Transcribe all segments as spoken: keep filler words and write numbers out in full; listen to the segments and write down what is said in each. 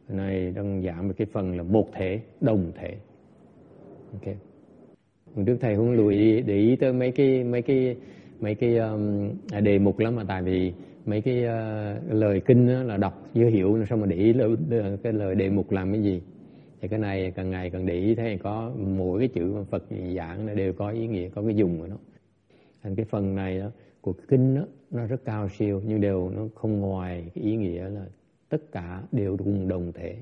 Này đang giảng về cái phần là một thể, đồng thể. Ok. Trước thầy không lùi ý, để ý tới mấy cái mấy cái mấy cái um, đề mục lắm, mà tại vì mấy cái uh, lời kinh đó là đọc chưa hiểu, sao mà để ý lời, cái lời đề mục làm cái gì. Thì cái này càng ngày càng để ý thấy có mỗi cái chữ mà Phật giảng nó đều có ý nghĩa, có cái dùng của nó. Thành cái phần này đó của kinh đó, nó rất cao siêu, nhưng đều nó không ngoài cái ý nghĩa là tất cả đều cùng đồng thể.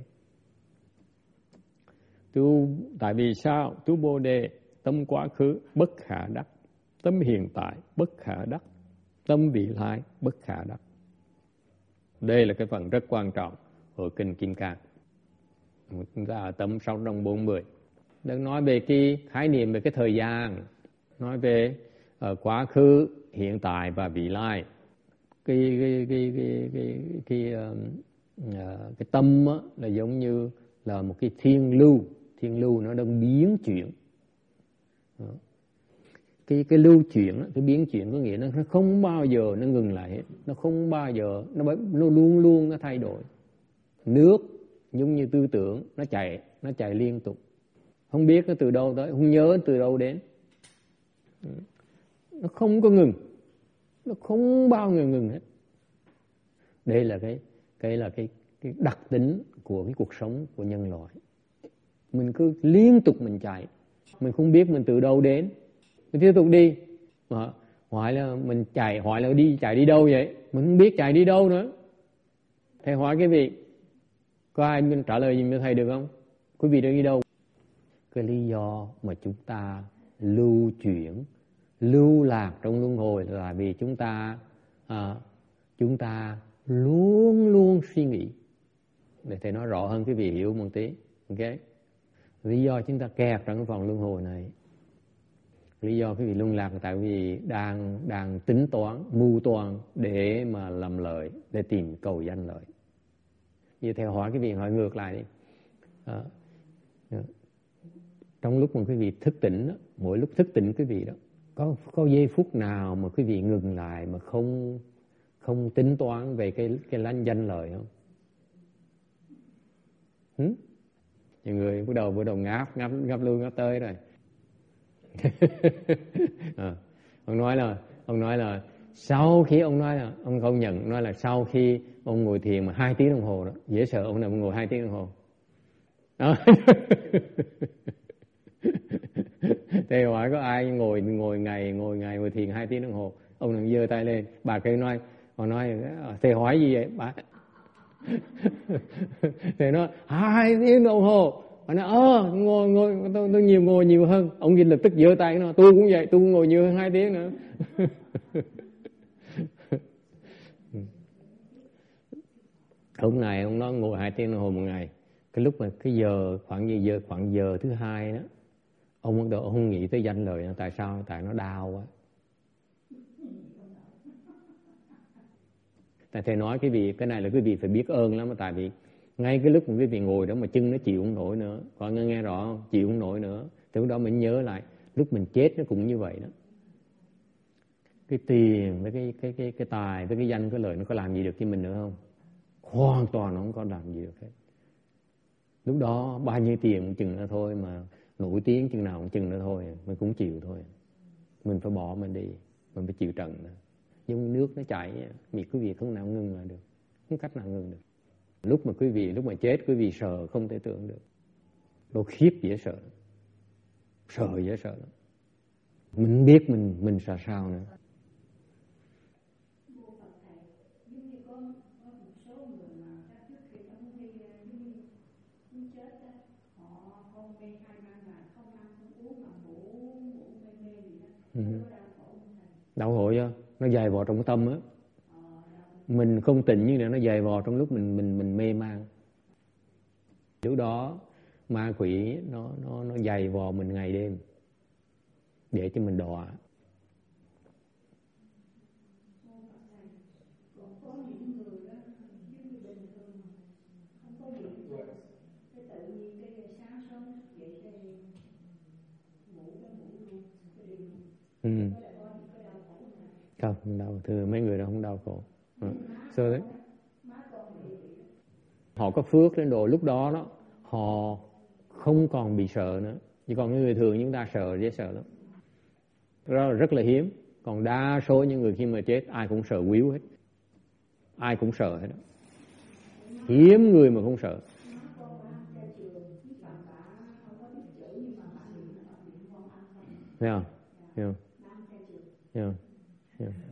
Tu, tại vì sao? Tu Bồ Đề, tâm quá khứ bất khả đắc, tâm hiện tại bất khả đắc, tâm vị lai bất khả đắc. Đây là cái phần rất quan trọng ở kinh Kim Cang. Chúng ta ở tấm sáu trăm bốn mươi. Đang nói về cái khái niệm về cái thời gian, nói về uh, quá khứ, hiện tại và vị lai. Cái cái cái cái cái cái, uh, uh, cái tâm á, là giống như là một cái thiên lưu, thiên lưu nó đang biến chuyển. Đó. Cái cái lưu chuyển, cái biến chuyển có nghĩa nó không bao giờ nó ngừng lại hết, nó không bao giờ nó nó luôn luôn nó thay đổi. Nước giống như tư tưởng, nó chạy, nó chạy liên tục. Không biết nó từ đâu tới, không nhớ từ đâu đến. Nó không có ngừng. Nó không bao giờ ngừng hết. Đây là cái cái là cái cái đặc tính của cái cuộc sống của nhân loại. Mình cứ liên tục mình chạy, mình không biết mình từ đâu đến. Mình tiếp tục đi. Mà hỏi là mình chạy, hỏi là đi chạy đi đâu vậy? Mình không biết chạy đi đâu nữa. Thầy hỏi cái vị, có ai trả lời gì cho thầy được không? Quý vị đang đi đâu? Cái lý do mà chúng ta lưu chuyển, lưu lạc trong luân hồi là vì chúng ta à, chúng ta luôn luôn suy nghĩ. Để thầy nói rõ hơn quý vị hiểu một tí. Ok? Lý do chúng ta kẹt trong cái vòng luân hồi này, lý do quý vị luân lạc là tại vì đang đang tính toán, mưu toan để mà làm lợi, để tìm cầu danh lợi. Như theo hỏi quý vị hỏi ngược lại đi. À, trong lúc mà quý vị thức tỉnh đó, mỗi lúc thức tỉnh quý vị đó, có có giây phút nào mà quý vị ngừng lại mà không không tính toán về cái cái lanh danh lợi không? Hử? Nhiều người bắt đầu bắt đầu ngáp ngáp ngáp luôn ngáp tới rồi. À, ông nói là ông nói là sau khi ông nói là ông công nhận nói là sau khi ông ngồi thiền mà hai tiếng đồng hồ đó, dễ sợ ông nào ngồi hai tiếng đồng hồ đó. Thầy hỏi có ai ngồi ngồi ngày ngồi ngày ngồi thiền hai tiếng đồng hồ? Ông nào giơ tay lên. Bà kia nói, ông nói thầy hỏi gì vậy bà? Thầy nói hai tiếng đồng hồ. Bà nói ơ ngồi ngồi tôi, tôi nhiều ngồi nhiều hơn. Ông Vinh lập tức giơ tay nói tôi cũng vậy, tôi cũng ngồi nhiều hơn hai tiếng nữa. Hôm nay ông nói ngồi hai tiếng đồng hồ một ngày. Cái lúc mà cái giờ khoảng giờ khoảng giờ thứ hai đó, ông bắt đầu ông không nghĩ tới danh lợi. Tại sao? Tại nó đau quá. Tại thầy nói cái vị cái này là quý vị phải biết ơn lắm. Tại vì ngay cái lúc mà quý vị ngồi đó mà chân nó chịu không nổi nữa, có nghe, nghe rõ không? Chịu không nổi nữa. Từ lúc đó mình nhớ lại lúc mình chết nó cũng như vậy đó. Cái tiền với cái cái cái cái tài với cái danh cái lợi nó có làm gì được cho mình nữa không? Hoàn toàn nó không có làm gì được hết. Lúc đó bao nhiêu tiền cũng chừng nữa thôi, mà nổi tiếng chừng nào cũng chừng nữa thôi, mình cũng chịu thôi. Mình phải bỏ mình đi, mình phải chịu trận nữa. Giống nước nó chảy, vì quý vị không nào ngừng lại được, không cách nào ngừng được. Lúc mà quý vị lúc mà chết quý vị sợ không thể tưởng được, đồ khiếp dễ sợ, sợ dễ sợ lắm. Mình biết mình mình sợ sao nữa. Ừ. Đau khổ chứ, nó dày vò trong tâm á. Mình không tỉnh như là nó dày vò trong lúc mình mình mình mê man. Lúc đó ma quỷ nó nó nó dày vò mình ngày đêm để cho mình đọa. Ừ. Không, không đau, thưa mấy người đó không đau khổ. À, sao đấy? họ có phước đến độ lúc đó đó họ không còn bị sợ nữa. Chỉ còn người thường chúng ta sợ, dễ sợ lắm. Đó là rất là hiếm. Còn đa số những người khi mà chết ai cũng sợ quýu hết, ai cũng sợ hết đó. Hiếm người mà không sợ. Thấy không? Thấy không? Thấy không? Thấy không?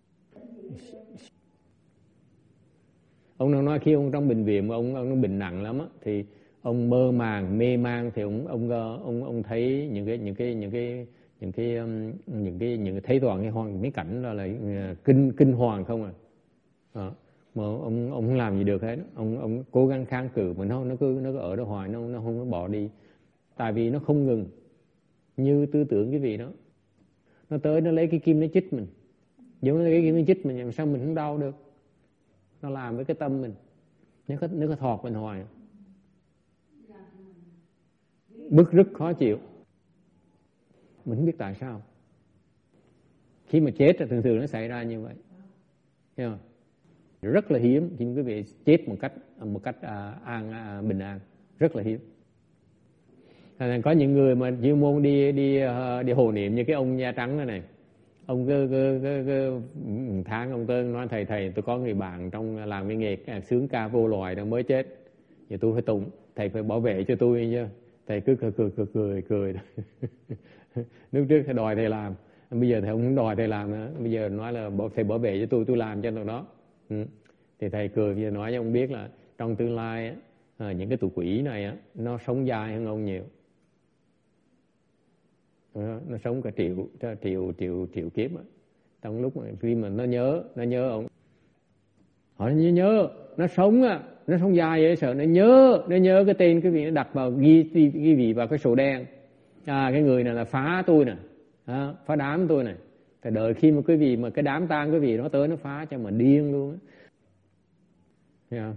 Ông đang nói khi ông trong bệnh viện mà ông ông bệnh nặng lắm á, thì ông mơ màng mê man, thì ông ông ông ông thấy những cái những cái những cái những cái những cái những cái thấy toàn cái hoàn cái cảnh đó là kinh kinh hoàng không à. Đó. Mà ông ông không làm gì được hết. Ông ông cố gắng kháng cự mà nó nó cứ nó cứ ở đó hoài, nó nó không có bỏ đi. Tại vì nó không ngừng. Như tư tưởng cái vị đó, nó tới nó lấy cái kim nó chích mình, giống như cái kim nó chích mình, làm sao mình không đau được. Nó làm với cái tâm mình, nó có nó có thọt mình hoài, bức rứt khó chịu. Mình không biết tại sao. Khi mà chết là thường thường nó xảy ra như vậy. Thấy không? Rất là hiếm thì quý vị chết một cách một cách à, an à, bình an, rất là hiếm. Thành có những người mà chuyên môn đi đi đi hộ niệm như cái ông da trắng này này, ông cứ, cứ, cứ, cứ tháng ông tới nói thầy thầy tôi có người bạn trong làm cái nghề sướng ca vô loài đó mới chết, giờ tôi phải tụng, thầy phải bảo vệ cho tôi chứ. Thầy cứ cười cười cười cười cười. Lúc trước thầy đòi thầy làm, bây giờ thầy không đòi thầy làm nữa, bây giờ nói là thầy bảo vệ cho tôi, tôi làm cho nó đó. Ừ. Thì thầy cười bây giờ nói cho ông biết là trong tương lai à, những cái tụ quỷ này á, nó sống dài hơn ông nhiều. Nó, nó sống cả triệu triệu triệu triệu kiếp á. Trong lúc mà khi mà nó nhớ nó nhớ ông, họ nhớ nhớ nó sống á, nó sống dài vậy sợ nó nhớ nó nhớ cái tên cái vị nó đặt vào ghi cái vị vào cái sổ đen. À, cái người này là phá tôi nè, à, phá đám tôi này. Phải đợi khi mà cái vị mà cái đám tang cái vị nó tới nó phá cho mà điên luôn á. Thấy không?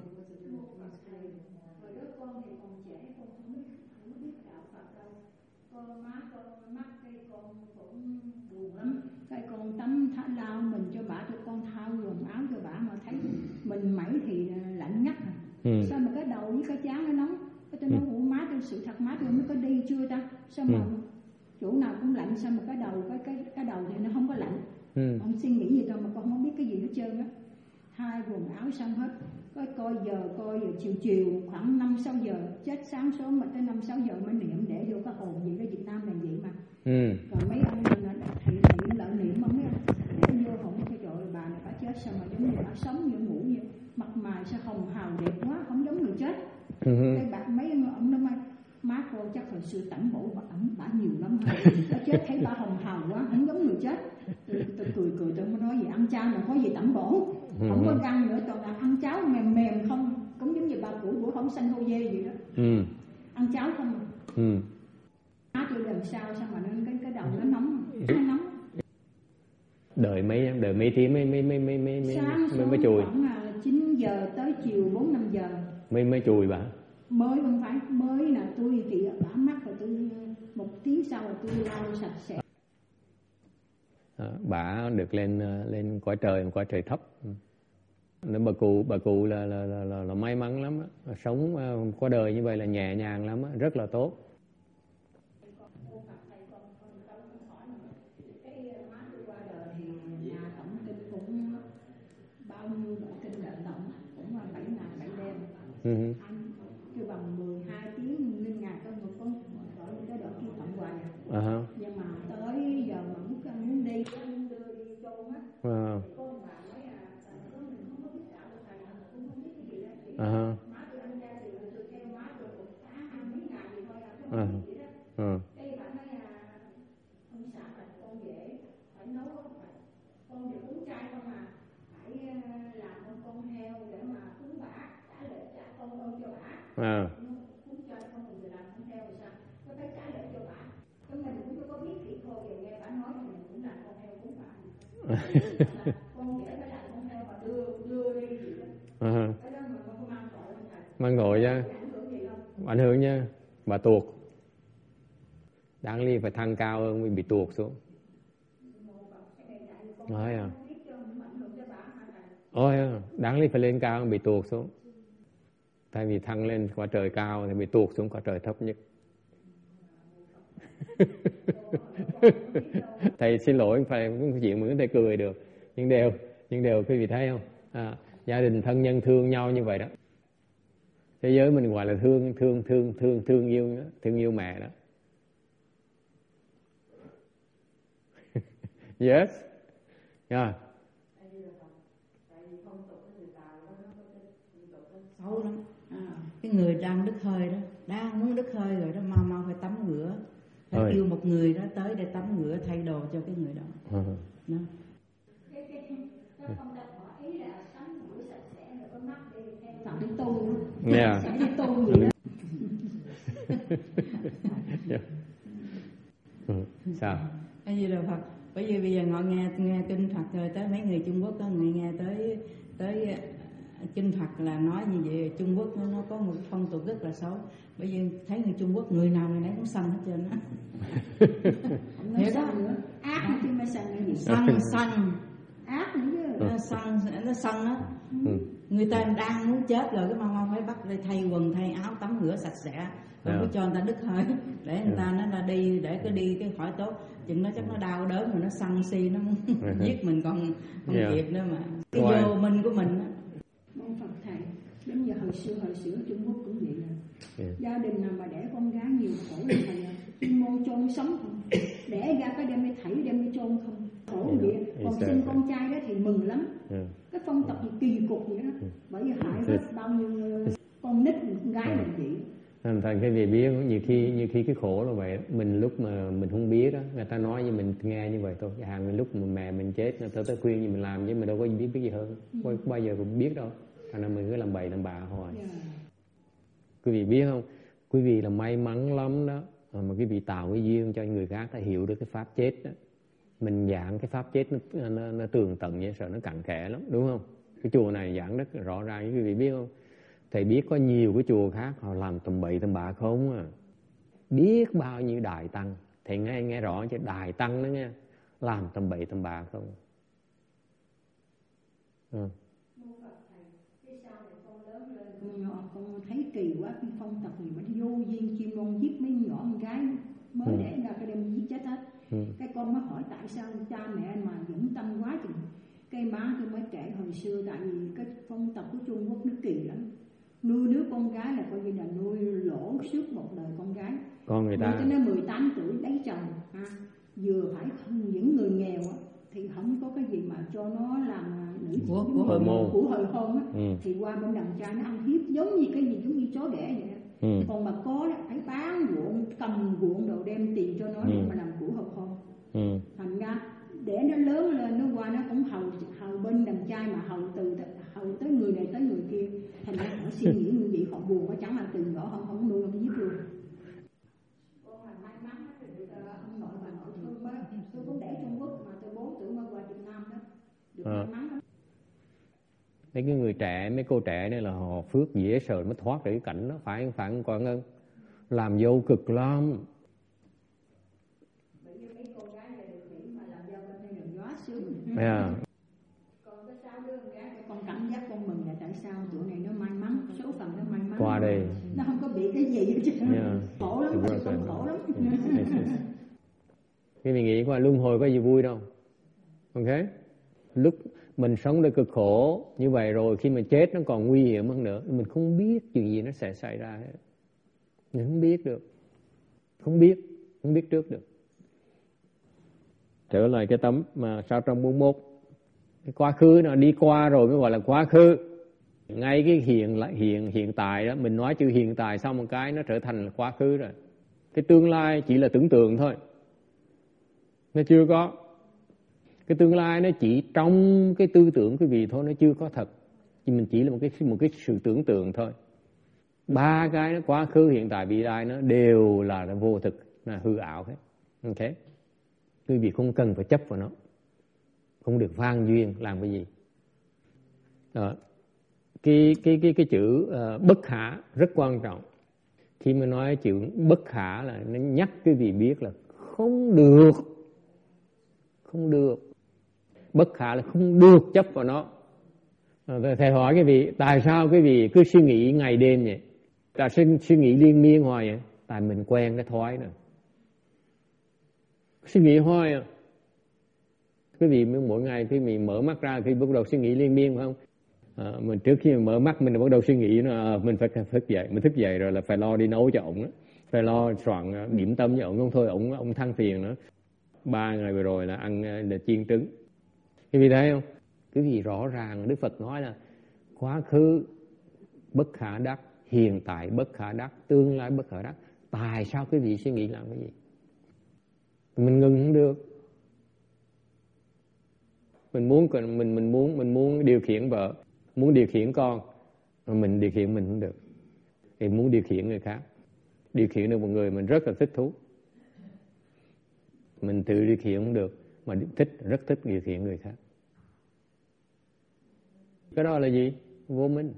Cái con tắm thả lao mình cho bả, cho con thao quần áo cho bả mà thấy mình mẩy thì lạnh ngắt. Ừ. Sao mà cái đầu với cái trán nó nóng? Cái tôi nói ủa má tôi sự thật má tôi mới có đi chưa ta? Sao mà ừ. chỗ nào cũng lạnh, sao mà cái đầu cái cái cái đầu thì nó không có lạnh? Ừ. Ông suy nghĩ gì đâu mà con không biết cái gì hết trơn á. Hai quần áo xong hết. Coi coi giờ coi giờ chiều chiều khoảng năm sáu giờ, chết sáng sớm mà tới năm sáu giờ mới niệm để vô cái hồn gì đó Việt Nam là vậy mà. Ừ. Còn mấy ông thầy thầy lợi niệm mà mấy ông để vô hồn cái trời bà này bà chết sao mà giống như bà sống như ngủ như mặt mày sao hồng hào đẹp quá, không giống người chết. Ừ. Cái bà mấy ông nó mai má cô chắc hồi xưa tẩm bổ bà ẩm bà nhiều lắm ha. Bà chết thấy bà hồng hào quá, không giống người chết. Tôi, tôi cười cười tôi mới nói gì ăn chay mà có gì tẩm bổ. Ừ. Không có răng nữa, toàn là ăn cháo mềm mềm không, cũng giống như bà củi bữa không xanh hô dê gì đó. Ừ. Ăn cháo không à. Ừ. Má tôi lần sau sao mà nó cái cái đầu nó nóng, nó nóng. Đợi mấy đợi mấy tiếng mấy mấy mấy mấy mấy sáng mấy mấy chùi. Khoảng là chín giờ tới chiều bốn năm giờ. Mấy mấy chùi bà. Mới không phải mới là tôi thì bả mắt rồi tôi một tiếng sau là tôi lau sạch sẽ. À, bà được lên lên cõi trời, cõi trời thấp. Nên bà cụ bà cụ là là là, là, là may mắn lắm á, sống qua đời như vậy là nhẹ nhàng lắm á, rất là tốt. Bao nhiêu loại kinh lợn động cũng là bảy ngày bảy đêm. Ừ. Anh kêu bằng mười hai tiếng lên ngày có một con gọi cái đoạn kia tặng quà. Uh-huh. Nhưng mà tới giờ mà muốn ăn muốn đi muốn đưa đi chôn á. Uh-huh. Con bà nói à mình không có biết đạo thầy cũng không biết cái gì đó. Uh-huh. Má tôi ăn chay thì tôi theo má tôi một tháng ăn mấy ngày thì thôi à không uh-huh. biết gì đó. Uh-huh. Cái bà nói à ông xã là con dễ phải nấu không phải con được uống chay không à. Làm con con heo để mà cúng bả, trả lễ trả con ơn cho bả. À. Cúng cho con mình làm con heo rồi sao? Có phải trả lễ cho bả. Cái mình cũng chưa có biết kỹ thôi, giờ nghe bả nói thì mình cũng làm con heo cúng bả. Con dễ phải làm con heo mà đưa đưa đi gì đó. À. Cái đó mà con có mang tội không thầy? Mang tội nha. Ảnh hưởng gì không? Ảnh hưởng nha. Bà tuột. Đáng lý phải thăng cao hơn mới bị tuột xuống. Nói à. Ôi, đáng lý phải lên cao bị tuột xuống. Thay vì thăng lên qua trời cao thì bị tuột xuống qua trời thấp nhất. Thầy xin lỗi, phải cái chuyện mà thầy cười được, nhưng đều nhưng đều quý vị thấy không? À, gia đình thân nhân thương nhau như vậy đó. Thế giới mình gọi là thương thương thương thương thương yêu thương yêu mẹ đó. Yes. Yeah. Xấu lắm. À, cái người đang đứt hơi đó, đang muốn đứt hơi rồi đó, mau mau phải tắm rửa, phải Ôi. kêu một người đó tới để tắm rửa thay đồ cho cái người đó. Uh-huh. Đó. Cái cái cái phong cách họ ý là tắm rửa sạch sẽ rồi có mắt để theo đi tu. Yeah. Sẽ đi tu gì đó. Yeah. Ừ. Sao? Cái gì đâu Phật. Bởi vì bây giờ họ nghe nghe kinh Phật rồi, tới mấy người Trung Quốc đó, người nghe tới tới kinh Phật là nói như vậy. Trung Quốc nó, nó có một phong tục rất là xấu. Bởi vì thấy người Trung Quốc người nào người nấy cũng sân hết trơn á. Hiểu đó nữa. Ác chứ mới sân cái gì? Sân sân ác nữa chứ. Nó sân nó sân á. Ừ. Người ta đang muốn chết rồi, cái mau mau phải bắt đi thay quần thay áo tắm rửa sạch sẽ. Rồi mới cho người ta đứt hơi để người ta nó ra đi, để cái đi cái khỏi tốt. Chừng nó chắc nó đau đớn rồi nó sân si, nó muốn giết mình còn không yeah. kịp nữa mà. Cái wow. vô minh của mình á. Mong Phật thầy, đến giờ hồi xưa hồi xưa Trung Quốc cũng vậy nè. Yeah. Gia đình nào mà đẻ con gái nhiều khổ là thầy chuyên môn chôn sống không, đẻ ra cái đem đi thảy đem đi chôn không, khổ yeah. vậy. Còn sinh con trai đó thì mừng lắm. Yeah. Cái phong tục gì kỳ cục vậy đó, bởi vì hại hết bao nhiêu con nít con gái là vậy. Thành thành cái việc biết nhiều khi nhiều khi cái khổ là vậy, mình lúc mà mình không biết đó, người ta nói như mình nghe như vậy thôi. Hàng mình lúc mà mẹ mình chết, người ta tới khuyên gì mình làm chứ mình đâu có biết biết gì hơn, có bao giờ cũng biết đâu. Thành ra mình cứ làm bậy làm bạ hoài. Yeah. Quý vị biết không? Quý vị là may mắn lắm đó, mà quý vị tạo cái duyên cho người khác ta hiểu được cái pháp chết đó. Mình giảng cái pháp chết nó, nó, nó tường tận vậy, sợ nó cặn kẽ lắm, đúng không? Cái chùa này giảng rất rõ ràng, quý vị biết không? Thầy biết có nhiều cái chùa khác họ làm tầm bậy tầm bạ không à. Biết bao nhiêu đại tăng, thầy nghe nghe rõ chứ, đại tăng đó nghe, làm tầm bậy tầm bạ không. Ừ. Con, con thấy kỳ quá, cái phong tục gì mà vô duyên chuyên môn giết mấy nhỏ con gái mới ừ. đẻ ra cái đem giết chết hết. Ừ. Cái con mới hỏi tại sao cha mẹ mà dũng tâm quá chừng. Cái má tôi mới kể hồi xưa, tại vì cái phong tục của Trung Quốc nó kỳ lắm. Nuôi đứa con gái là coi như là nuôi lỗ suốt một đời con gái. Con người ta nuôi cho nó mười tám tuổi lấy chồng ha. Vừa phải không, những người nghèo á thì không có cái gì mà cho nó làm nữ của của hồi môn của hồi hôn á. Ừ. Thì qua bên đàn trai nó ăn hiếp giống như cái gì, giống như chó đẻ vậy. Ừ. Còn mà có đó phải bán ruộng, cầm ruộng đồ đem tiền cho nó ừ. để mà làm của hồi hôn. Ừ. Thành ra để nó lớn lên nó qua nó cũng hầu hầu bên đàn trai, mà hầu từ hầu tới người này tới người kia. Thành ra họ suy nghĩ như vậy, họ buồn, họ chẳng làm từng rõ, họ không nuôi, không giết luôn. Con là may mắn được ông nội bà nội thương quá. Tôi cũng để Trung Quốc mà tôi bốn tuổi mới qua Việt Nam đó, được à. may mắn lắm. Mấy cái người trẻ, mấy cô trẻ này là họ phước dễ sợ mới thoát được cái cảnh đó, phải không phải không Quang Ngân? Làm dâu cực lắm. Bởi vì mấy cô gái này được nghĩ mà làm dâu bên đây đường gió sướng. Yeah. Còn cái sao đứa con gái con cảm giác con mừng là tại sao tụi này nó may mắn, số phận nó may mắn. Qua đây. Nó không có bị cái gì hết trơn. Yeah. Khổ lắm, không khổ lắm. Cái mình nghĩ qua luân hồi có gì vui đâu. Ok? Lúc mình sống để cực khổ như vậy rồi, khi mình chết nó còn nguy hiểm hơn nữa. Mình không biết chuyện gì nó sẽ xảy ra hết. Mình không biết được. Không biết, không biết trước được. Trở lại cái tấm mà sao trong bốn mươi mốt. Cái quá khứ nó đi qua rồi mới gọi là quá khứ. Ngay cái hiện lại hiện hiện tại đó, mình nói chữ hiện tại xong một cái nó trở thành quá khứ rồi. Cái tương lai chỉ là tưởng tượng thôi. Nó chưa có. Cái tương lai nó chỉ trong cái tư tưởng quý vị thôi, nó chưa có thật. Chỉ mình chỉ là một cái một cái sự tưởng tượng thôi. Ba cái nó quá khứ, hiện tại, vị lai nó đều là vô thực, là hư ảo hết. Ok? Quý vị không cần phải chấp vào nó. Không được phan duyên làm cái gì. Đó. Cái cái cái cái chữ uh, bất khả rất quan trọng. Khi mà nói chữ bất khả là nó nhắc quý vị biết là không được. Không được. Bất khả là không được chấp vào nó. Thầy hỏi cái vị, tại sao cái vị cứ suy nghĩ ngày đêm vậy? Tại suy, suy nghĩ liên miên hoài vậy? Tại mình quen cái thói rồi. Suy nghĩ hoài à. Quý vị mỗi ngày khi mình mở mắt ra, khi bắt đầu suy nghĩ liên miên phải không? À, mình trước khi mình mở mắt mình bắt đầu suy nghĩ nó, à, mình phải thức dậy, mình thức dậy rồi là phải lo đi nấu cho ổng, phải lo soạn điểm tâm cho ổng, không thôi ổng ổng than phiền nữa. Ba ngày vừa rồi là ăn là chiên trứng. Quý vị thấy không? Quý vị rõ ràng Đức Phật nói là quá khứ bất khả đắc, hiện tại bất khả đắc, tương lai bất khả đắc. Tại sao quý vị suy nghĩ làm cái gì? Mình ngừng không được. Mình muốn mình mình muốn mình muốn điều khiển vợ, muốn điều khiển con, mà mình điều khiển mình không được. Thì muốn điều khiển người khác, điều khiển được một người mình rất là thích thú. Mình tự điều khiển không được, mà thích rất thích điều khiển người khác. Cái đó là gì? Vô minh.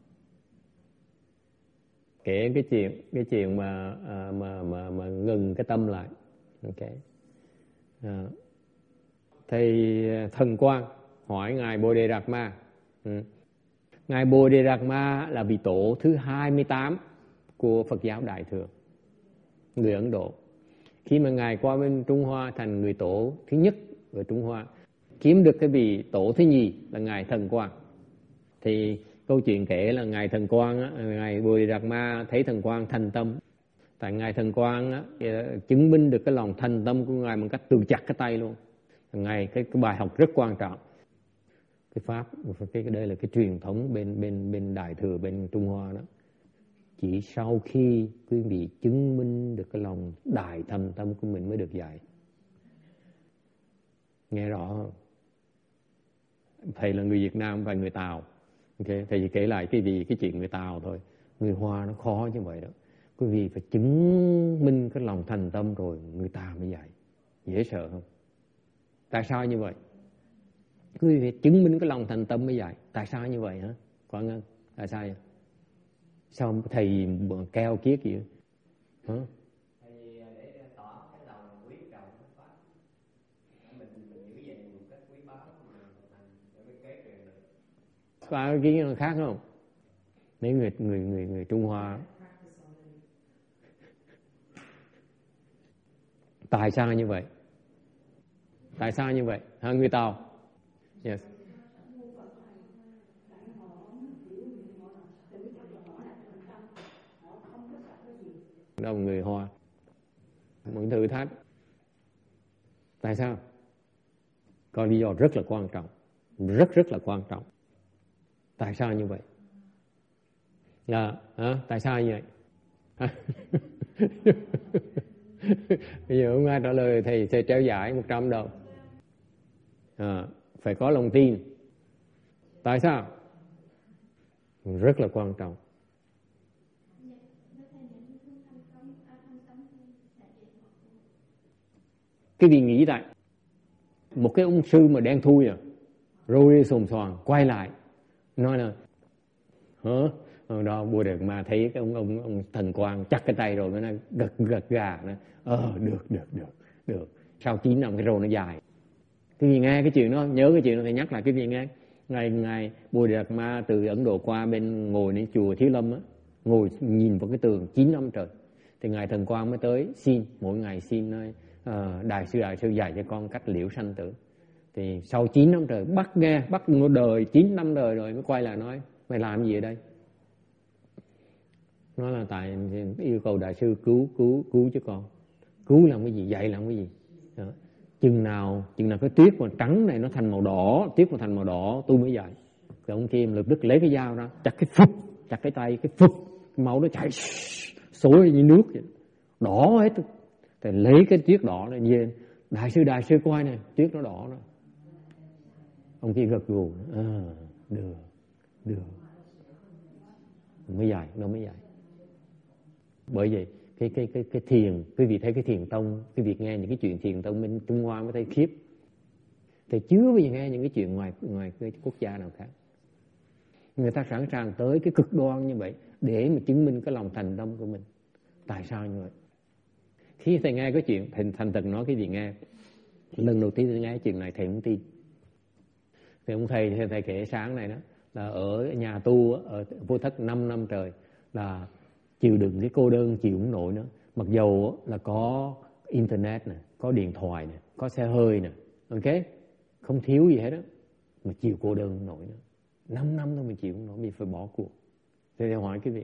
Kể cái chuyện cái chuyện mà à, mà mà mà ngừng cái tâm lại. Ok. À, thầy Thần Quang hỏi ngài Bồ Đề Đạt Ma. Ừ. Ngài Bồ Đề Đạt Ma là vị tổ thứ hai mươi tám của Phật giáo Đại thừa, người Ấn Độ. Khi mà ngài qua bên Trung Hoa thành người tổ thứ nhất ở Trung Hoa, kiếm được cái vị tổ thứ nhì là ngài Thần Quang. Thì câu chuyện kể là ngài Thần Quang á, ngài Bồ Đề Đạt Ma thấy Thần Quang thành tâm. Tại ngài Thần Quang á, chứng minh được cái lòng thành tâm của ngài bằng cách tự chặt cái tay luôn. Ngài cái, cái bài học rất quan trọng. Cái pháp cái đây là cái truyền thống bên bên bên Đại thừa bên Trung Hoa đó. Chỉ sau khi quý vị chứng minh được cái lòng đại thành tâm của mình mới được dạy. Nghe rõ không? Thầy là người Việt Nam và người Tàu. Okay. Thầy chỉ kể lại cái gì cái chuyện người Tàu thôi. Người Hoa nó khó như vậy đó. Quý vị phải chứng minh cái lòng thành tâm rồi người ta mới dạy. Dễ sợ không? Tại sao như vậy? Quý vị phải chứng minh cái lòng thành tâm mới dạy. Tại sao như vậy hả? Quảng Ngân, tại sao vậy? Sao thầy keo kiết gì? Hả? Thầy để tỏ cái lòng quý trọng pháp. Mình mình giữ gìn một cách quý báu mà thành cái kế truyền được. Có ý kiến khác không? Mấy người người người người Trung Hoa. Tại sao như vậy? Tại sao như vậy? Hả, người Tàu? Yes. Đâu người Hoa. Một thử thách. Tại sao? Có lý do rất là quan trọng. Rất rất là quan trọng. Tại sao như vậy? À, à, tại sao như vậy? Bây giờ không ai trả lời thì sẽ trao giải một trăm đồng. À, phải có lòng tin. Tại sao? Rất là quan trọng. Cái gì nghĩ tại một cái ông sư mà đen thui à, râu ria xồm xoàm quay lại nói là hả? Đó Bồ Đề mà thấy cái ông ông ông Thần Quang chắc cái tay rồi nó gật gật gà nó ờ được được được được. Sau chín năm cái râu nó dài. Cái gì nghe cái chuyện đó, nhớ cái chuyện đó thầy nhắc lại cái gì nghe. Ngày ngày Bồ Đề Đạt Ma từ Ấn Độ qua bên ngồi đến chùa Thiếu Lâm á, ngồi nhìn vào cái tường chín năm trời. Thì ngài Thần Quang mới tới xin, mỗi ngày xin nói uh, đại sư đại sư dạy cho con cách liễu sanh tử. Thì sau chín năm trời bắt nghe, bắt một đời chín năm đời rồi mới quay lại nói mày làm gì ở đây? Nói là tại yêu cầu đại sư cứu cứu cứu cho con. Cứu làm cái gì? Dạy làm cái gì? Đó. Chừng nào chừng nào cái tuyết mà trắng này nó thành màu đỏ, tuyết mà thành màu đỏ tôi mới dạy. Cái ông kia lập tức lấy cái dao ra, chặt cái phụt, chặt cái tay cái phụt, cái máu nó chảy xối như nước vậy. Đỏ hết. Thì lấy cái tuyết đỏ này về, đại sư đại sư coi này, tuyết nó đỏ rồi. Ông kia gật gù, à, được, được. Mới dạy, nó mới dạy. Bởi vậy cái cái cái cái thiền, quý vị thấy cái thiền tông, quý vị nghe những cái chuyện thiền tông bên Trung Hoa mới thấy khiếp. Thì chưa bao giờ nghe những cái chuyện ngoài ngoài cái quốc gia nào khác. Người ta sẵn sàng tới cái cực đoan như vậy để mà chứng minh cái lòng thành tâm của mình. Tại sao như vậy? Khi thầy nghe cái chuyện thành thành thật nói cái gì nghe, lần đầu tiên thầy nghe cái chuyện này thầy không tin. Thì ông thầy thầy, thầy kể sáng này đó là ở nhà tu ở Vô Thất năm năm trời là chịu đựng cái cô đơn chịu không nổi nữa. Mặc dầu là có internet nè, có điện thoại nè, có xe hơi nè, ok, không thiếu gì hết đó, mà chịu cô đơn không nổi nữa. Năm năm thôi mà chịu không nổi, mình phải bỏ cuộc. Thì hỏi quý vị,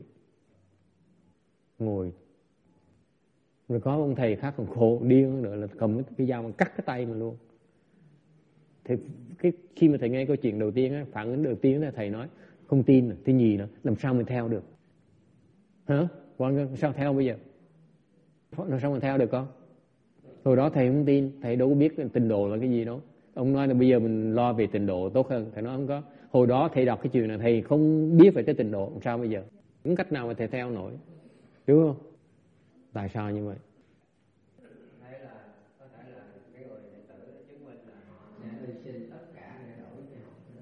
ngồi rồi có ông thầy khác còn khổ điên nữa là cầm cái dao mà cắt cái tay mình luôn. Thì cái khi mà thầy nghe câu chuyện đầu tiên á, phản ứng đầu tiên là thầy nói không tin, thứ nhì nữa làm sao mình theo được, hả? Còn sao theo bây giờ? Làm sao mình theo được con? Hồi đó thầy không tin, thầy đâu có biết tịnh độ là cái gì đâu. Ông nói là bây giờ mình lo về tịnh độ tốt hơn. Thầy nói không có. Hồi đó thầy đọc cái chuyện này thầy không biết về cái tịnh độ, làm sao bây giờ? Không cách nào mà thầy theo nổi, đúng không? Tại sao như vậy? Thế là có thể là cái người đệ tử chứng minh là họ sẽ hy sinh tất cả để đổi cái học đó.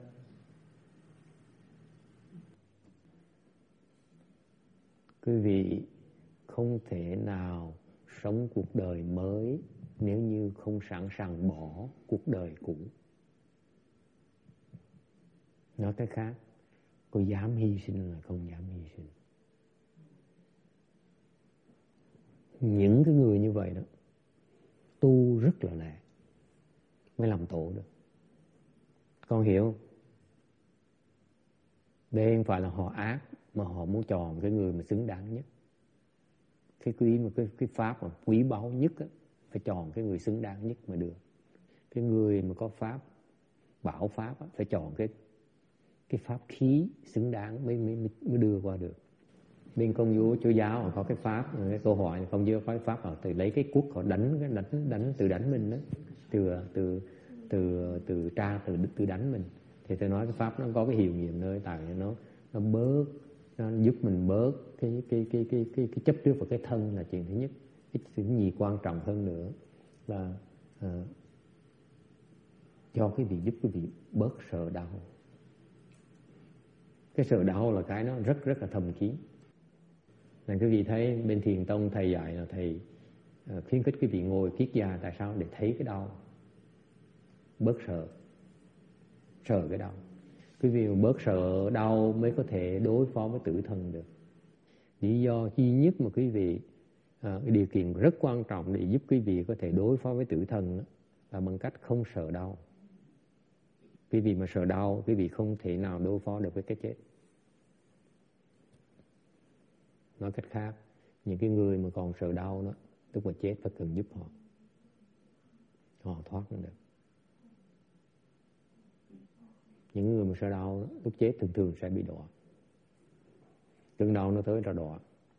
Quý vị không thể nào sống cuộc đời mới nếu như không sẵn sàng bỏ cuộc đời cũ. Nói cách khác, có dám hy sinh là không dám hy sinh. Những cái người như vậy đó tu rất là lẹ mới làm tổ được. Con hiểu không? Đây không phải là họ ác, mà họ muốn chọn cái người mà xứng đáng nhất. Cái quý mà cái, cái pháp mà quý báu nhất á, phải chọn cái người xứng đáng nhất mà được. Cái người mà có pháp, bảo pháp á, phải chọn cái cái pháp khí xứng đáng mới mới mới đưa qua được. Bên công vụ Chúa giáo họ có cái pháp, cái câu hỏi công giáo có cái pháp họ từ lấy cái cuốc họ đánh cái đánh đánh từ đánh mình đó, từ từ từ từ tra từ từ đánh mình. Thì tôi nói cái pháp nó có cái hiệu nghiệm nơi tại nó nó bớt, nó giúp mình bớt cái cái cái cái cái cái chấp trước vào cái thân là chuyện thứ nhất. Cái chuyện gì quan trọng hơn nữa là à, cho cái vị giúp cái vị bớt sợ đau. Cái sợ đau là cái nó rất rất là thầm kín. Nên quý vị thấy bên Thiền Tông thầy dạy là thầy uh, khuyến khích quý vị ngồi kiết già. Tại sao? Để thấy cái đau, bớt sợ, sợ cái đau. Quý vị bớt sợ đau mới có thể đối phó với tử thần được. Lý do duy nhất mà quý vị uh, điều kiện rất quan trọng để giúp quý vị có thể đối phó với tử thần đó, là bằng cách không sợ đau. Quý vị mà sợ đau, quý vị không thể nào đối phó được với cái chết. Nói cách khác, những cái người mà còn sợ đau đó, lúc mà chết phải cần giúp họ, họ thoát được. Những người mà sợ đau đó, lúc chết thường thường sẽ bị đọa. Cơn đau nó tới là đọa.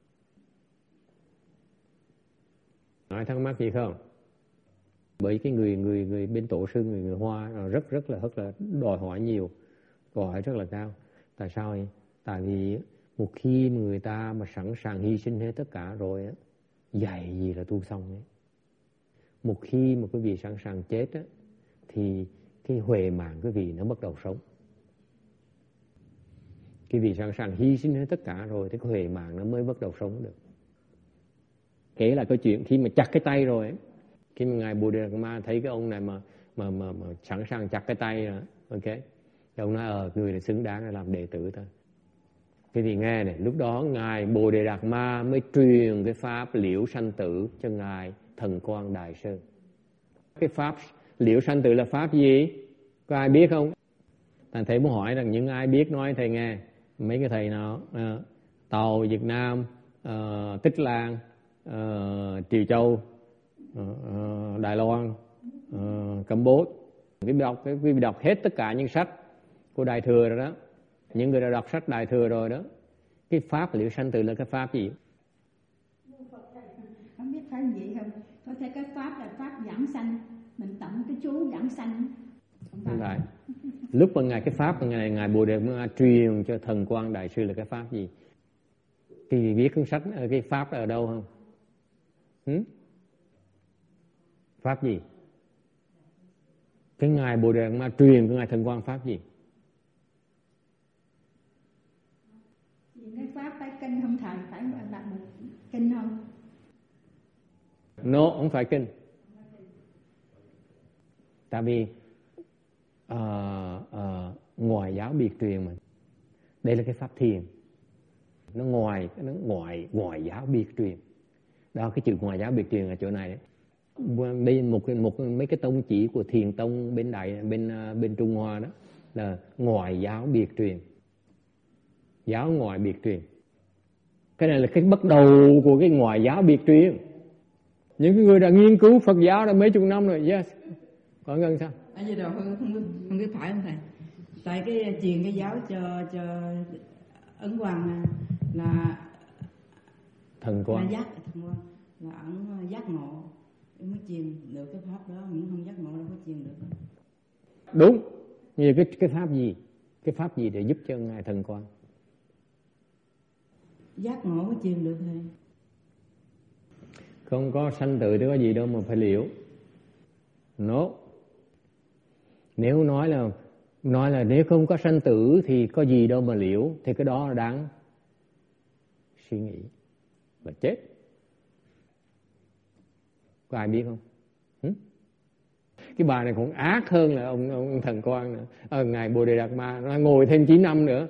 Ai thắc mắc gì không? Bởi cái người người người bên tổ sư người người Hoa rất rất là rất là đòi hỏi nhiều, đòi hỏi rất là cao. Tại sao vậy? Tại vì một khi người ta mà sẵn sàng hy sinh hết tất cả rồi á, dạy gì là tu xong ấy. Một khi mà quý vị sẵn sàng chết á, thì cái huệ mạng quý vị nó bắt đầu sống. Quý vị sẵn sàng hy sinh hết tất cả rồi thì cái huệ mạng nó mới bắt đầu sống được. Kể là câu chuyện khi mà chặt cái tay rồi ấy, khi mà ngài Bồ Đề Đạt Ma thấy cái ông này mà mà mà, mà sẵn sàng chặt cái tay rồi, ok, thì ông nói ờ người này xứng đáng là làm đệ tử thôi. Quý vị nghe này, lúc đó ngài Bồ Đề Đạt Ma mới truyền cái pháp liễu sanh tử cho ngài Thần Quang Đại Sư. Cái pháp liễu sanh tử là pháp gì? Có ai biết không? Thầy thầy muốn hỏi rằng những ai biết nói thầy nghe. Mấy cái thầy nào? À, Tàu, Việt Nam, à, Tích Lan, à, Triều Châu, à, Đài Loan, à, Campuchia. Quý vị đọc, quý vị đọc hết tất cả những sách của Đại Thừa rồi đó. Những người đã đọc sách Đại Thừa rồi đó. Cái pháp liễu sanh tử là cái pháp gì? Không biết phải gì không? Có thể cái pháp là pháp giảng sanh. Mình tụng cái chú giảng sanh. Không phải. Lúc mà ngài cái pháp mà ngài ngài Bồ Đề Ma truyền cho Thần Quang Đại Sư là cái pháp gì? Thì biết cuốn sách cái pháp ở đâu không? Hử? Pháp gì? Cái ngài Bồ Đề Ma truyền của ngài Thần Quang pháp gì? Cái pháp phải kinh không thầy? Phải là một kinh không? No, không phải kinh. Tại vì uh, uh, ngoại giáo biệt truyền mà Đây là cái pháp thiền. Nó ngoài nó ngoại ngoại giáo biệt truyền. Đó, cái chữ ngoại giáo biệt truyền ở chỗ này đấy. Đây một một mấy cái tông chỉ của Thiền tông bên đại bên bên Trung Hoa đó là ngoại giáo biệt truyền. Giáo ngoại biệt truyền. Cái này là cái bắt đầu của cái ngoại giáo biệt truyền. Những người đã nghiên cứu Phật giáo đã mấy chục năm rồi. Yes. Còn Ngân sao? Ở dưới đầu không, không, không biết phải không thầy? Tại cái truyền cái giáo cho cho Ấn Quang là thần quang, là giác thần quang là ẩn giác ngộ mới truyền được cái pháp đó, những không giác ngộ đâu có truyền được. Đúng. Như cái cái pháp gì? Cái pháp gì để giúp cho ngài thần quang? Giác ngộ mới truyền được thầy. Không có sanh tử thì có gì đâu mà phải liễu. No. Nếu nói là nói là nếu không có sanh tử thì có gì đâu mà liễu, thì cái đó là đáng suy nghĩ và chết. Có ai biết không? Hử? Cái bà này còn ác hơn là ông, ông thần quang nữa. À, ngài Bồ Đề Đạt Ma nó ngồi thêm chín năm nữa.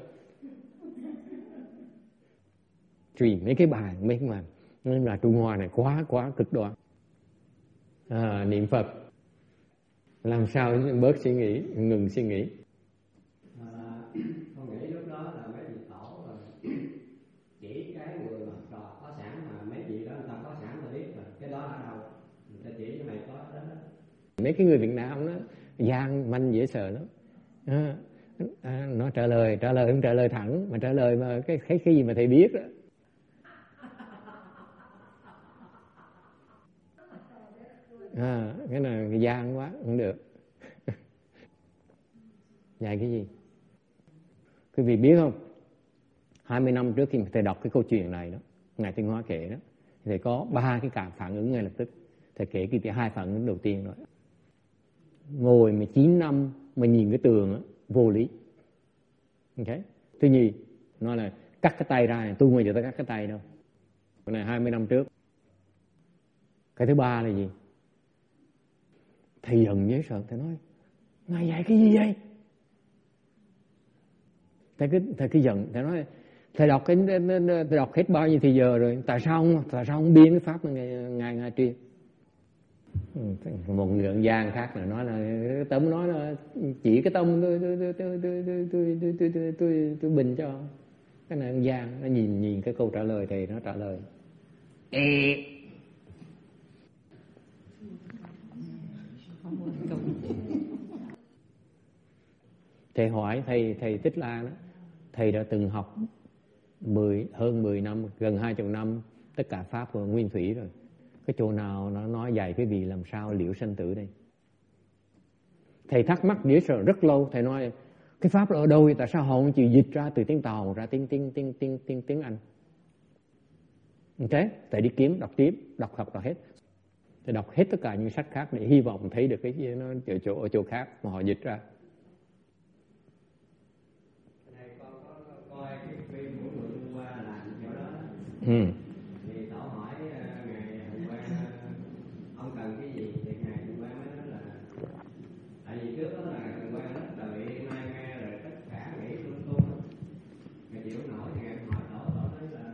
Truyền mấy cái bài mấy cái mà nên là Trung Hoa này quá quá cực đoan. À, niệm Phật làm sao bớt suy nghĩ, ngừng suy nghĩ. À, con nghĩ lúc đó là mấy vị tổ rồi chỉ cái người mà trò có sản mà mấy vị đó người ta có sản rồi biết rồi cái đó ở đâu, người ta chỉ cái này có đó. Mấy cái người Việt Nam đó gian manh dễ sợ lắm. À, à, nó trả lời trả lời không trả lời thẳng mà trả lời mà cái cái cái gì mà thầy biết đó. À, cái này cái gian quá không được. Dạy cái gì? Quý vị biết không? hai mươi năm trước khi mà thầy đọc cái câu chuyện này đó, ngài Tinh Hóa kể đó, thầy có ba cái cảm phản ứng ngay lập tức. Thầy kể cái hai phản ứng đầu tiên rồi. Ngồi mà chín năm mà nhìn cái tường đó, vô lý. Okay. Thứ nhì, nói là cắt cái tay ra này, tôi không bao giờ tôi cắt cái tay đâu. Cái này hai mươi năm trước. Cái thứ ba là gì? Thầy giận dễ sợ, thầy nói ngài dạy cái gì vậy? Thầy cứ thầy cứ giận, thầy nói thầy đọc cái thầy đọc hết bao nhiêu thì giờ rồi, tại sao không tại sao không biên cái pháp ngài ngài, ngài truyền? Một người gian khác là nói là Tâm nói là chỉ cái Tâm tôi tôi tôi tôi tôi tôi tôi tôi tôi tôi tôi bình cho. Cái này gian nó nhìn nhìn cái câu trả lời thì nó trả lời. Ê. Thầy hỏi thầy thầy Tích La đó, thầy đã từng học mười hơn mười năm, gần hai chục năm tất cả pháp của Nguyên Thủy rồi. Cái chỗ nào nó nói dạy cái vị làm sao liễu sanh tử đây? Thầy thắc mắc dễ sợ rất lâu, thầy nói cái pháp ở đâu vậy? Tại sao họ không chịu dịch ra từ tiếng Tàu ra tiếng tiếng tiếng tiếng tiếng tiếng Anh? Ok, thầy đi kiếm đọc tiếp, đọc học đọc hết. Thầy đọc hết tất cả những sách khác để hy vọng thấy được cái gì nó ở chỗ ở chỗ khác mà họ dịch ra. Ừ. Thì tổ hỏi uh, ngài Hồng Quang uh, ông cần cái gì thì ngài Hồng Quang mới nói là tại vì trước đó là Hồng Quang rất đợi mai nghe rồi tất cả nghĩ lung tung lắm, ngài chịu nổi thì ngài hỏi tổ tổ nói là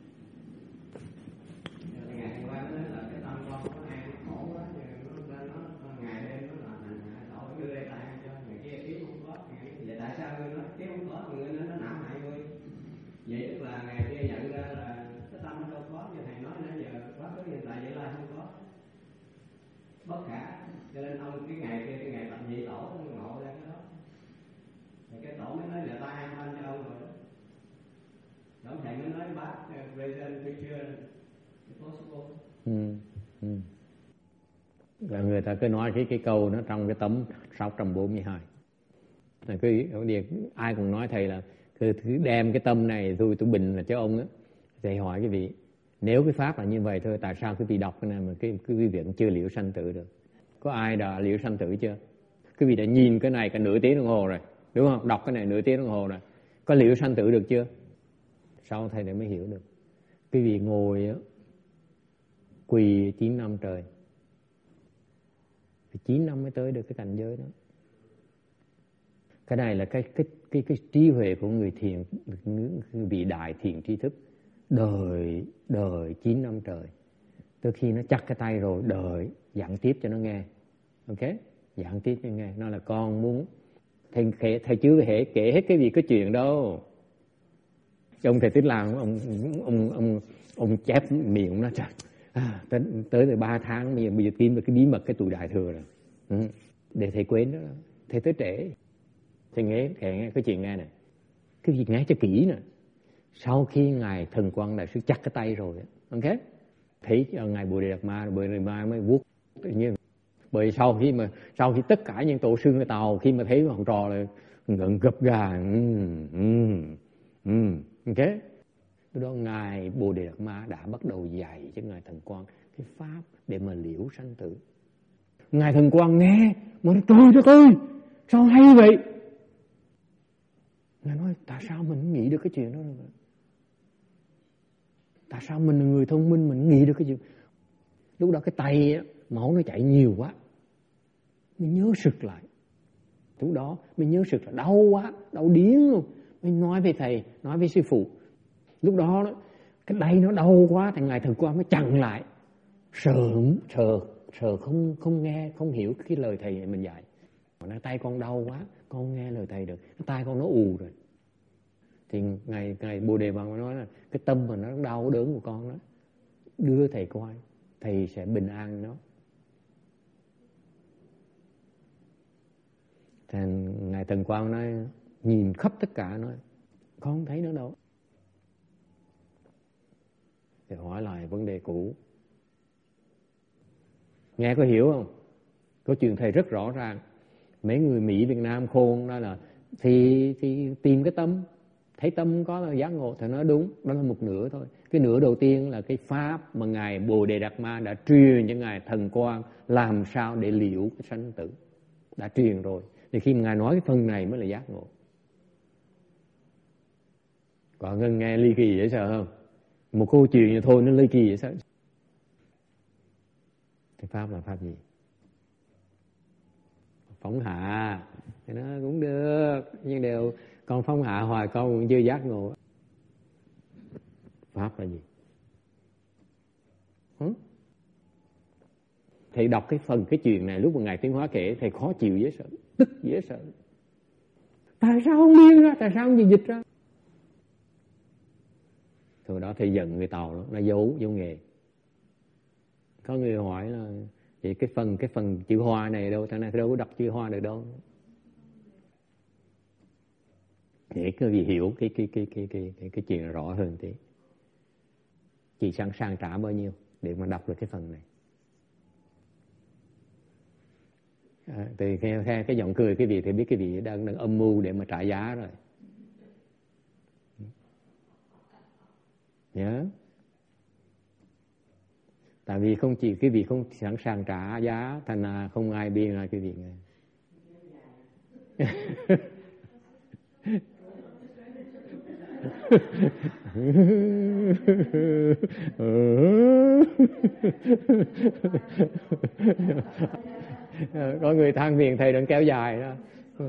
ngài Hồng Quang nói là cái tâm con có ai nó khổ quá nó lên nó ngày đêm nó làm hành hạ tổ đưa đây tay cho người kia kiếm không có, vậy tại sao ngươi nói kiếm không có người nó nó não hại ngươi? Vậy tức là ngày kia nhận ra là cái tâm nó đâu có như thầy nói nãy giờ, quá khứ hiện tại vậy là không có, bất khả. Cho nên ông cái ngày kia cái ngày tập nhị tổ nó ngộ ra cái đó, thì cái tổ mới nói là ta an thanh cho ông rồi đó. Đó thầy mới nói bác present future possible. Ừ. Ừ. Và người ta cứ nói cái cái câu nó trong cái tấm sáu trăm bốn mươi hai. Là cứ ai cũng nói thầy là cứ đem cái tâm này tôi tôi bình là cho ông á. Thầy hỏi cái vị, nếu cái pháp là như vậy thôi, tại sao quý vị đọc cái này mà cái quý vị vẫn chưa liễu sanh tử được? Có ai đã liễu sanh tử chưa? Quý vị đã nhìn cái này cả nửa tiếng đồng hồ rồi, đúng không? Đọc cái này nửa tiếng đồng hồ rồi, có liễu sanh tử được chưa? Sau thầy đã mới hiểu được. Quý vị ngồi á, quỳ chín năm trời, chín năm mới tới được cái cảnh giới đó. Cái này là cái cái cái cái trí huệ của người thiền, vị đại thiền tri thức, đợi đợi chín năm trời, tới khi nó chắc cái tay rồi đợi giảng tiếp cho nó nghe. Ok, giảng tiếp cho nghe. Nó là con muốn thầy, thầy, thầy chưa hề kể hết cái gì cái chuyện đâu. Ông thầy Tích Lan ông ông ông ông chép miệng ông nói trời, à, tới tới từ ba tháng bây giờ bây giờ tìm được cái bí mật cái tụi đại thừa rồi. Ừ. Để thầy quên đó, thầy tới trễ. Thầy nghe, thầy nghe cái chuyện nghe này, cái việc nghe cho kỹ nè. Sau khi ngài Thần Quang đại sư chắc cái tay rồi, ok, thấy ngài Bồ Đề Đạt Ma, Bồ Đề Đạt Ma mới vuốt tự nhiên. Bởi sau khi mà sau khi tất cả những tổ sư người Tàu khi mà thấy học trò là ngẩn gập gà, um, um, um, ok. Từ đó ngài Bồ Đề Đạt Ma đã bắt đầu dạy cho ngài Thần Quang cái pháp để mà liễu sanh tử. Ngài Thần Quang nghe mà nói trời cho tôi sao hay vậy. Ngài nói tại sao mình nghĩ được cái chuyện đó rồi? Tại sao mình là người thông minh mình nghĩ được cái chuyện? Lúc đó cái tay á, máu nó chảy nhiều quá, mình nhớ sực lại. Lúc đó mình nhớ sực là đau quá, đau điếng luôn. Mình nói với thầy, nói với sư phụ. Lúc đó cái tay nó đau quá, thằng ngài Thần Quang mới chặn lại, sợ sợ sợ không không nghe không hiểu cái lời thầy mình dạy. Nói tay con đau quá, con không nghe lời thầy được, tay con nó ù rồi. Thì ngài ngài Bồ Đề Bằng nói là cái tâm mà nó đau đớn của con đó, đưa thầy coi, thầy sẽ bình an nó. Thì ngài Thần Quang nói nhìn khắp tất cả, nói con không thấy nữa đâu. Thì hỏi lại vấn đề cũ. Nghe có hiểu không? Câu chuyện thầy rất rõ ràng. Mấy người Mỹ Việt Nam khôn đó là thì thì tìm cái tâm, thấy tâm có là giác ngộ thì nói đúng, đó là một nửa thôi. Cái nửa đầu tiên là cái pháp mà ngài Bồ Đề Đạt Ma đã truyền cho ngài Thần Quang làm sao để liễu cái sanh tử, đã truyền rồi. Thì khi mà ngài nói cái phần này mới là giác ngộ. Còn ngân nghe ly kỳ dễ sợ không? Một câu chuyện vậy thôi nó ly kỳ dễ sợ. Cái pháp là pháp gì? Phóng hạ thì nó cũng được, nhưng đều còn phóng hạ hoài con cũng chưa giác ngộ. Pháp là gì? Hả? Thầy đọc cái phần cái chuyện này lúc mà ngài Tiến Hóa kể, thầy khó chịu dễ sợ, tức dễ sợ. Tại sao không liên ra? Tại sao không gì dịch ra? Từ đó thầy giận người Tàu đó, nó giấu giấu nghề. Có người hỏi là vậy cái phần cái phần chữ Hoa này đâu, thằng này đâu có đọc chữ Hoa được đâu. Để cái gì hiểu cái cái cái cái cái cái, cái chuyện rõ hơn tí. Chị sẵn sàng trả bao nhiêu để mà đọc được cái phần này? À, thì nghe, nghe cái giọng cười cái vị thì biết cái vị đang đang âm mưu để mà trả giá rồi. Nhớ. Tại vì không chỉ cái vị không sẵn sàng trả giá, thành là không ai biên ra cái vị này. Có người than phiền thầy đừng kéo dài đó.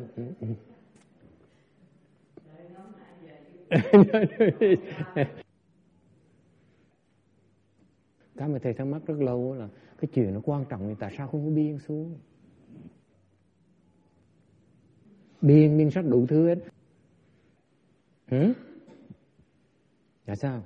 Cái mà thầy thắc mắc rất lâu là cái chuyện nó quan trọng thì tại sao không có biên xuống? Biên biên sách đủ thứ hết. Hử? Tại sao?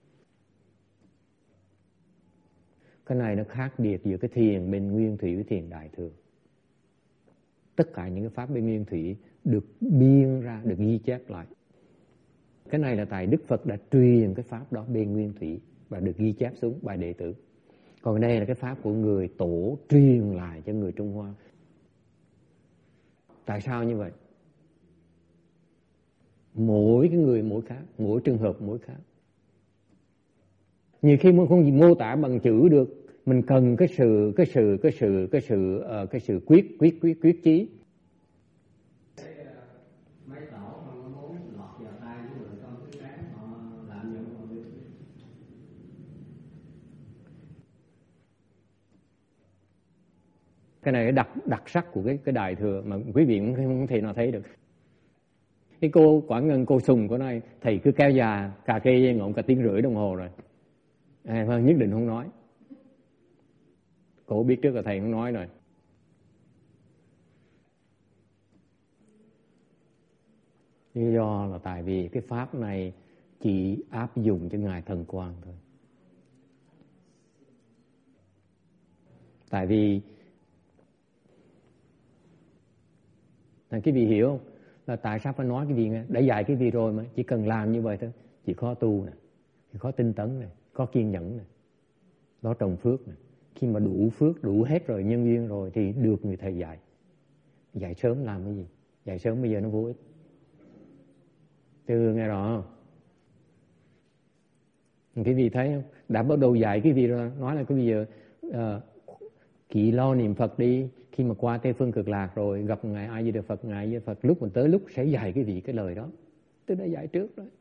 Cái này nó khác biệt giữa cái thiền bên nguyên thủy với thiền đại thừa. Tất cả những cái pháp bên nguyên thủy được biên ra, được ghi chép lại. Cái này là tại Đức Phật đã truyền cái pháp đó bên nguyên thủy và được ghi chép xuống bài đệ tử. Còn đây là cái pháp của người tổ truyền lại cho người Trung Hoa. Tại sao như vậy? Mỗi cái người mỗi khác, mỗi trường hợp mỗi khác. Nhiều khi mình không gì mô tả bằng chữ được, mình cần cái sự cái sự cái sự cái sự uh, cái sự quyết quyết quyết quyết chí. Cái này là đặc đặc sắc của cái cái đại thừa mà quý vị cũng không thể nào thấy được. Cái cô Quảng Ngân, cô Sùng của nói thầy cứ kéo già cà kê ngộn cả tiếng rưỡi đồng hồ rồi, à, nhất định không nói. Cô biết trước là thầy không nói rồi. Lý do là tại vì cái pháp này chỉ áp dụng cho ngài Thần Quang thôi. Tại vì là cái vị hiểu không? Là tại sao phải nói cái gì nghe? Đã dạy cái gì rồi mà chỉ cần làm như vậy thôi. Chỉ khó tu nè, chỉ khó tinh tấn nè, có kiên nhẫn nè, đó trồng phước nè. Khi mà đủ phước, đủ hết rồi, nhân duyên rồi thì được người thầy dạy. Dạy sớm làm cái gì? Dạy sớm bây giờ nó vô ích. Từ nghe rõ không? Cái gì thấy không? Đã bắt đầu dạy cái gì rồi, nói là cái bây giờ uh, chỉ lo niệm Phật đi. Khi mà qua Tây Phương Cực Lạc rồi gặp ngài A Di Đà Phật, ngài A Di Đà Phật lúc mình tới lúc sẽ dạy cái gì cái lời đó. Tôi đã dạy trước rồi.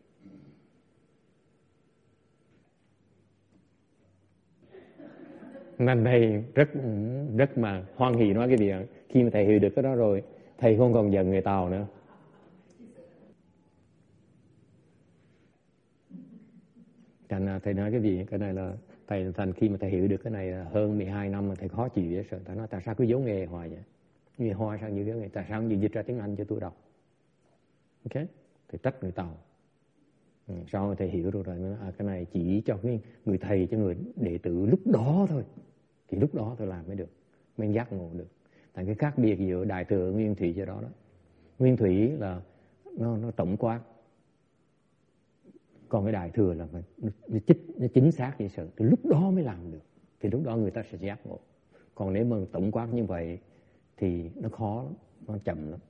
Nên thầy rất rất mà hoan hỉ nói cái gì đó. Khi mà thầy hiểu được cái đó rồi, thầy không còn giận người Tàu nữa. Thành thầy nói cái gì, cái này là thầy thành khi mà thầy hiểu được cái này là hơn mười hai năm mà thầy khó chịu vậy. Thầy nói tại sao cứ giấu nghề hoài vậy? Nghề hoa sao như giấu nghề? Tại sao không dịch ra tiếng Anh cho tôi đọc? Ok, thầy trách người Tàu. Ừ, sau rồi thầy hiểu rồi rồi à, cái này chỉ cho cái người thầy, cho người đệ tử lúc đó thôi. Thì lúc đó tôi làm mới được, mới giác ngộ được. Tại cái khác biệt giữa Đại Thừa và Nguyên Thủy cho đó đó. Nguyên Thủy là nó nó tổng quát, còn cái Đại Thừa là nó, nó, chính, nó chính xác vậy sự. Thì lúc đó mới làm được, thì lúc đó người ta sẽ giác ngộ. Còn nếu mà tổng quát như vậy thì nó khó lắm, nó chậm lắm.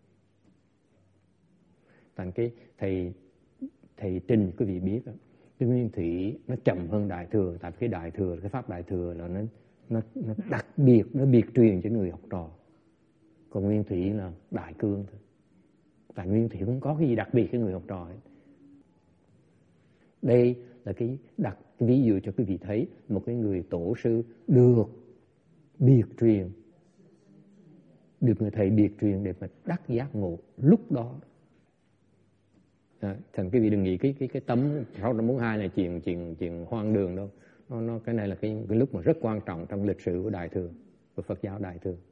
Thành cái thầy thầy Trình quý vị biết đó, cái Nguyên Thủy nó chậm hơn Đại Thừa. Tại cái Đại Thừa, cái pháp Đại Thừa là nó nó, nó đặc biệt, nó biệt truyền cho người học trò. Còn Nguyên Thủy là đại cương thôi. Tại Nguyên Thủy không có cái gì đặc biệt cái người học trò ấy. Đây là cái đặt cái ví dụ cho quý vị thấy một cái người tổ sư được biệt truyền, được người thầy biệt truyền để mà đắc giác ngộ lúc đó. À, thành quý vị đừng nghĩ cái cái cái tấm sáu trăm bốn mươi hai là chuyện chuyện chuyện hoang đường đâu. Nó nó cái này là cái cái lúc mà rất quan trọng trong lịch sử của Đại Thừa, của Phật giáo Đại Thừa.